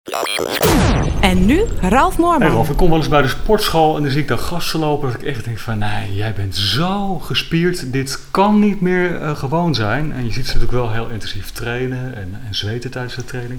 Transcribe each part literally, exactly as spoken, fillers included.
En nu Ralf Moorman. Hey Ralf, ik kom wel eens bij de sportschool en dan zie ik daar gasten lopen. Dat ik echt denk van, nee, jij bent zo gespierd. Dit kan niet meer uh, gewoon zijn. En je ziet ze natuurlijk wel heel intensief trainen en, en zweten tijdens de training.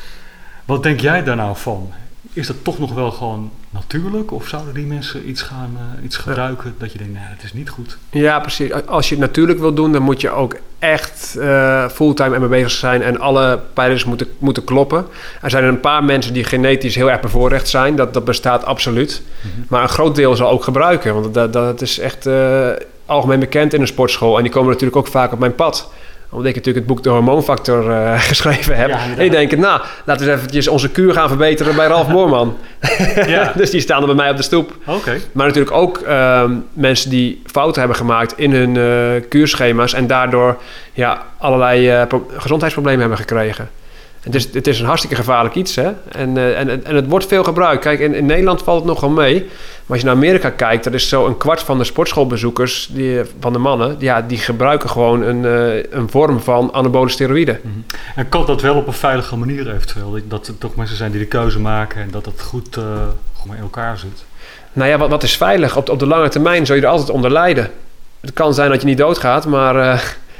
Wat denk jij daar nou van? Is dat toch nog wel gewoon natuurlijk? Of zouden die mensen iets gaan uh, iets gebruiken dat je denkt, nee, dat is niet goed? Ja, precies. Als je het natuurlijk wil doen, dan moet je ook echt uh, fulltime ermee bezig zijn en alle pijlers moeten, moeten kloppen. Er zijn een paar mensen die genetisch heel erg bevoorrecht zijn. Dat, dat bestaat absoluut. Mm-hmm. Maar een groot deel zal ook gebruiken. Want dat, dat is echt uh, algemeen bekend in een sportschool. En die komen natuurlijk ook vaak op mijn pad. Omdat ik natuurlijk het boek De Hormoonfactor uh, geschreven heb. Ja, en die denken, nou, laten we eens eventjes onze kuur gaan verbeteren bij Ralf Moorman. Ja. Dus die staan er bij mij op de stoep. Okay. Maar natuurlijk ook uh, mensen die fouten hebben gemaakt in hun uh, kuurschema's. En daardoor ja, allerlei uh, pro- gezondheidsproblemen hebben gekregen. Het is, het is een hartstikke gevaarlijk iets, hè. En, uh, en, en het wordt veel gebruikt. Kijk, in, in Nederland valt het nog wel mee. Maar als je naar Amerika kijkt, dat is zo een kwart van de sportschoolbezoekers, die, van de mannen, ja, die gebruiken gewoon een, uh, een vorm van anabole steroïden. Mm-hmm. En kan dat wel op een veilige manier eventueel? Dat er toch mensen zijn die de keuze maken en dat het goed, uh, goed in elkaar zit? Nou ja, wat, wat is veilig? Op, op de lange termijn zul je er altijd onder lijden. Het kan zijn dat je niet doodgaat, maar... Uh,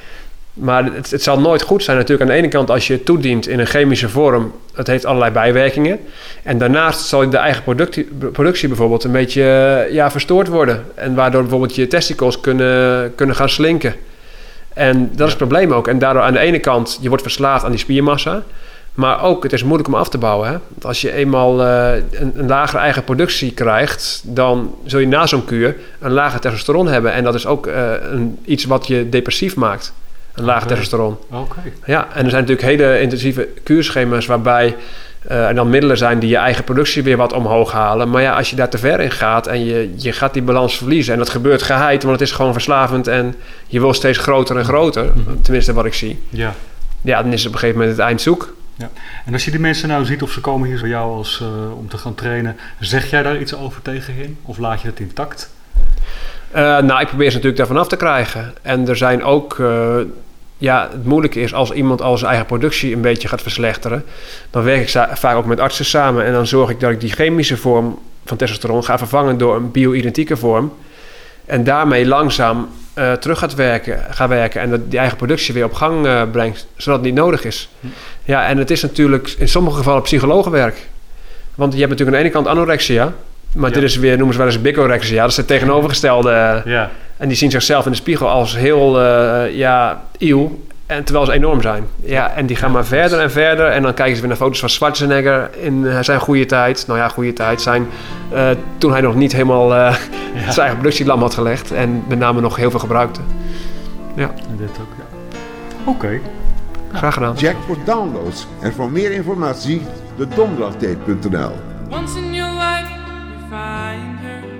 Maar het, het zal nooit goed zijn natuurlijk. Aan de ene kant als je het toedient in een chemische vorm. Het heeft allerlei bijwerkingen. En daarnaast zal de eigen productie, productie bijvoorbeeld een beetje ja, verstoord worden. En waardoor bijvoorbeeld je testicles kunnen, kunnen gaan slinken. En dat ja. is het probleem ook. En daardoor aan de ene kant, je wordt verslaafd aan die spiermassa. Maar ook, het is moeilijk om af te bouwen. Hè? Want als je eenmaal uh, een, een lagere eigen productie krijgt, dan zul je na zo'n kuur een lager testosteron hebben. En dat is ook uh, een, iets wat je depressief maakt. Een laag okay. testosteron. Okay. Ja, en er zijn natuurlijk hele intensieve kuurschema's waarbij uh, er dan middelen zijn die je eigen productie weer wat omhoog halen. Maar ja, als je daar te ver in gaat en je, je gaat die balans verliezen. En dat gebeurt geheid, want het is gewoon verslavend en je wil steeds groter en groter. Mm-hmm. Tenminste wat ik zie. Ja. Ja, dan is op een gegeven moment het eind zoek. Ja. En als je die mensen nou ziet of ze komen hier bij jou als, uh, om te gaan trainen. Zeg jij daar iets over tegen hen? Of laat je het intact? Uh, nou, ik probeer ze natuurlijk daarvan af te krijgen. En er zijn ook... Uh, ja, het moeilijke is als iemand al zijn eigen productie een beetje gaat verslechteren. Dan werk ik za- vaak ook met artsen samen. En dan zorg ik dat ik die chemische vorm van testosteron ga vervangen door een bio-identieke vorm. En daarmee langzaam uh, terug gaat werken, gaat werken. En dat die eigen productie weer op gang uh, brengt. Zodat het niet nodig is. Hm. Ja, en het is natuurlijk in sommige gevallen psychologenwerk. Want je hebt natuurlijk aan de ene kant anorexia. Maar ja. dit is weer, noemen ze wel eens bigorexia. Dat is het tegenovergestelde. Ja. En die zien zichzelf in de spiegel als heel uh, ja, iel. En terwijl ze enorm zijn. Ja, en die gaan ja, maar verder en verder. En dan kijken ze weer naar foto's van Schwarzenegger in uh, zijn goede tijd. Nou ja, goede tijd. Zijn, uh, toen hij nog niet helemaal uh, ja. zijn eigen productielam had gelegd. En met name nog heel veel gebruikte. Ja. En dit ook, ja. Oké. Okay. Graag gedaan. Check voor downloads en voor meer informatie de donderdaggate punt n l. Once in your life, you find her.